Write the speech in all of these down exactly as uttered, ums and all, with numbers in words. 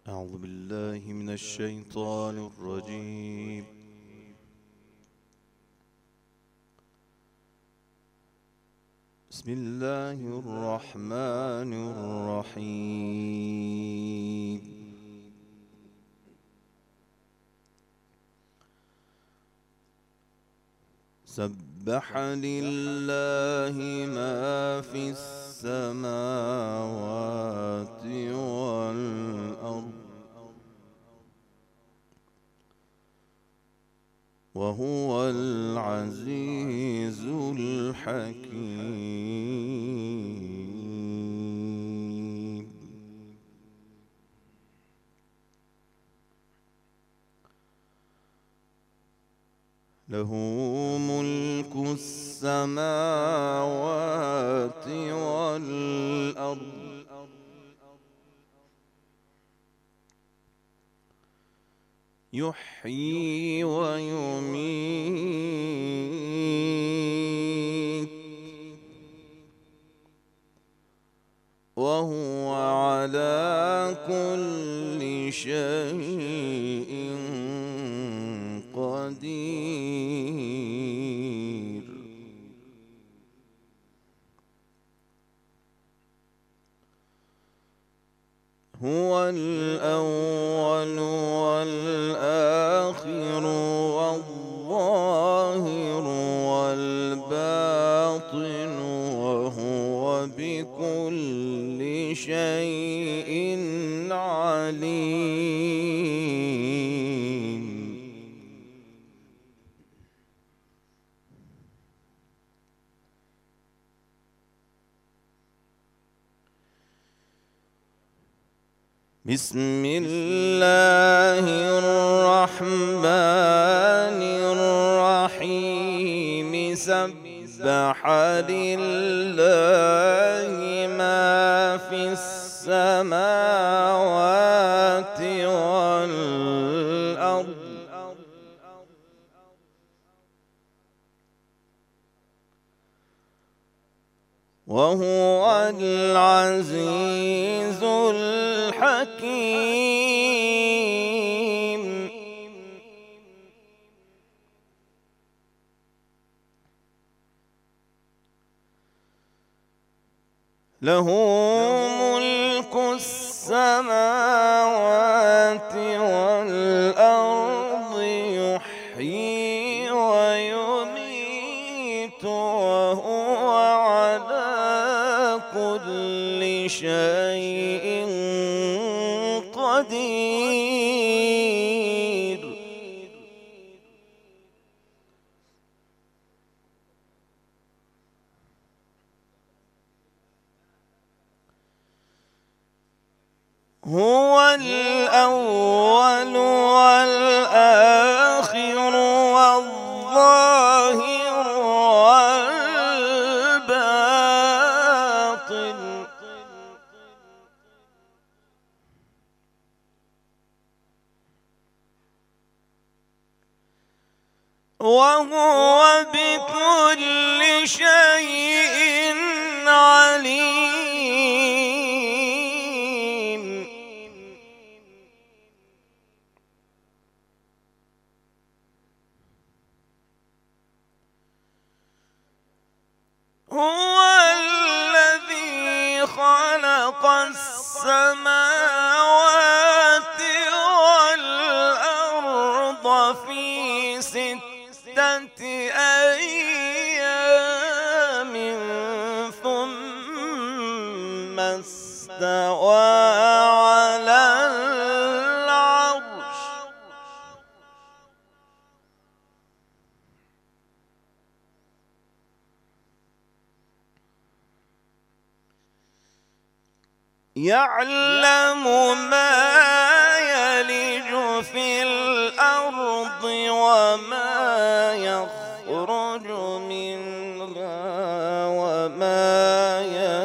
أعوذ بالله من الشيطان الرجيم. بسم الله الرحمن الرحيم. سبح لله ما في السماوات والأرض وهو العزيز الحكيم. له ملك السماوات والأرض يحيي ويميت وهو على كل شيء قدير. هو الأول والآخر والظاهر والباطن وهو بكل شيء عليم. بسم الله الرحمن الرحيم. سبح لله ما في السماوات والأرض وهو العزيز الحكيم. له ملك السماوات والأرض يحيي ويميت وهو على كل شيء قدير. هو الأول والآخر والظاهر والباطن وهو بكل شيء عليم. هو الذي خلق السماوات والأرض في ستة أيام ثم استوى على العرش يعلم ما يلج في الأرض وما يخرج منها وما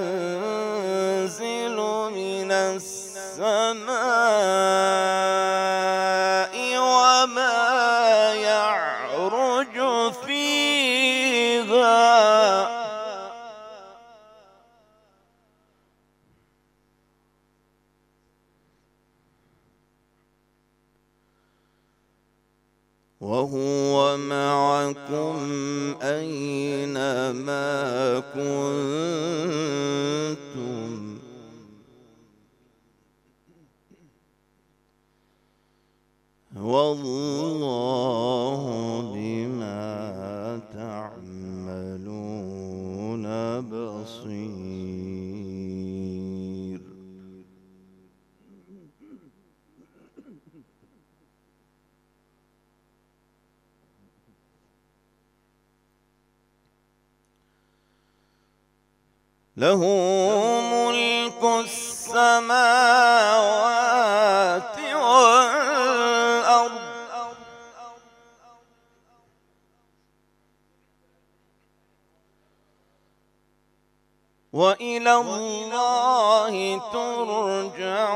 ينزل من السماء وما يعرج فيها وهو معكم أينما كنتم والله بما تعملون بصير. له ملك السماوات والأرض وإلى الله ترجع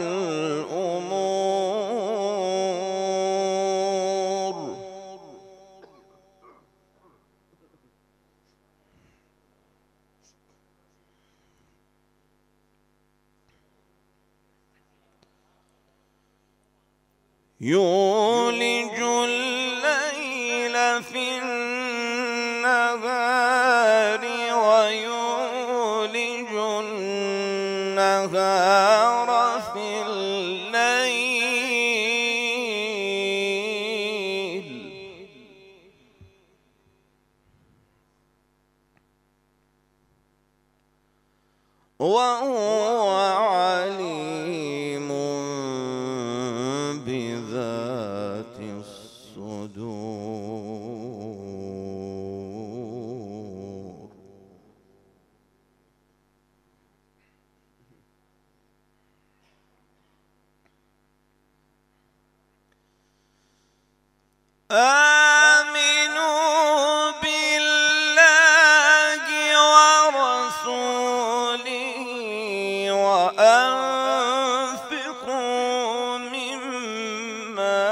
الأمور. يولج الليل في النهار ويولج النهار في الليل وهو عليم بذات الصدور. آمنوا بالله ورسوله وأنفقوا مما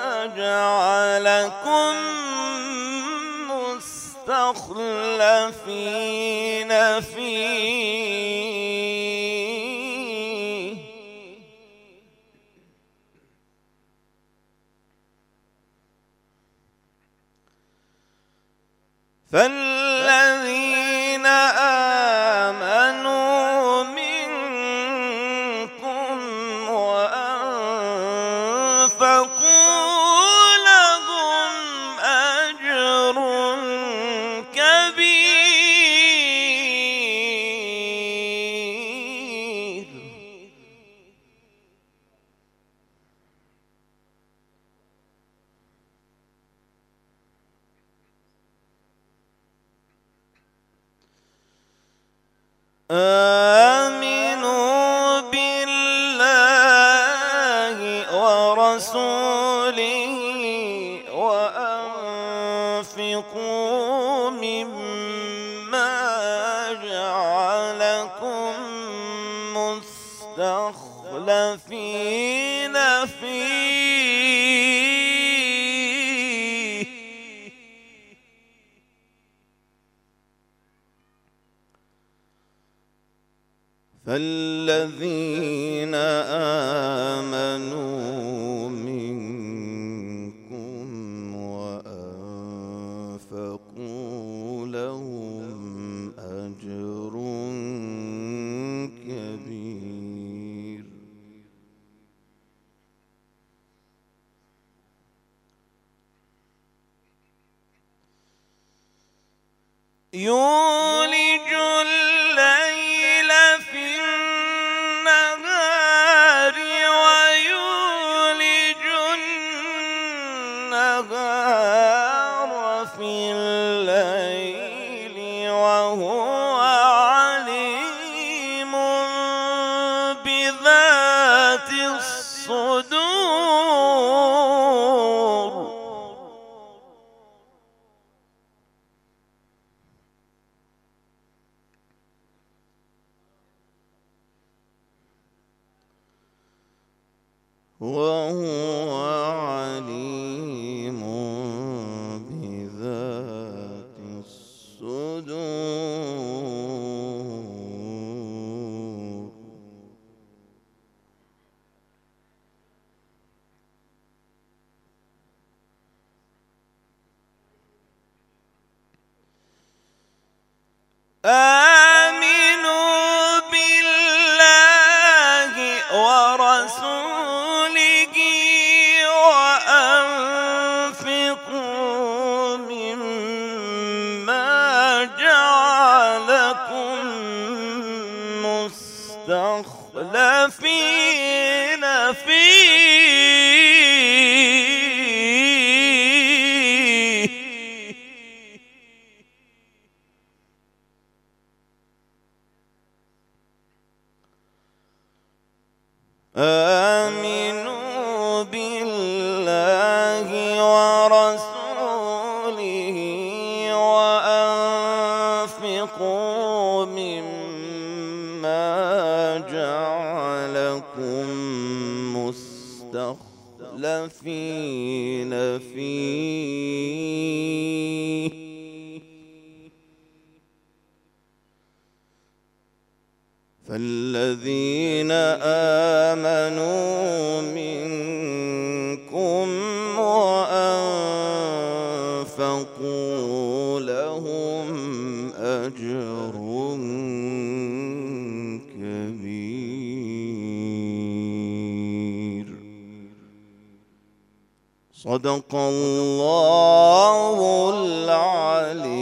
جعلكم مستخلفين فيه فالذين آمنوا منكم وأنفقوا لهم أجر كبير. آمنوا بالله ورسوله وأنفقوا مما جعلكم مستخلفين فيه فالذين آمنوا منكم وأنفقوا لهم أجر كبير. يولج الليل في النهار ويولج النهار في الليل وهو عليم بذات الصدور. وهو عليم بذات الصدور. آمنوا بالله ورسوله وأنفقوا مما جعلكم مستخلفين فيه آمنوا بالله ورسوله وأنفقوا مما جعلكم مستخلفين فيه فالذين آمنوا منكم وأنفقوا لهم أجر كبير. صدق الله العلي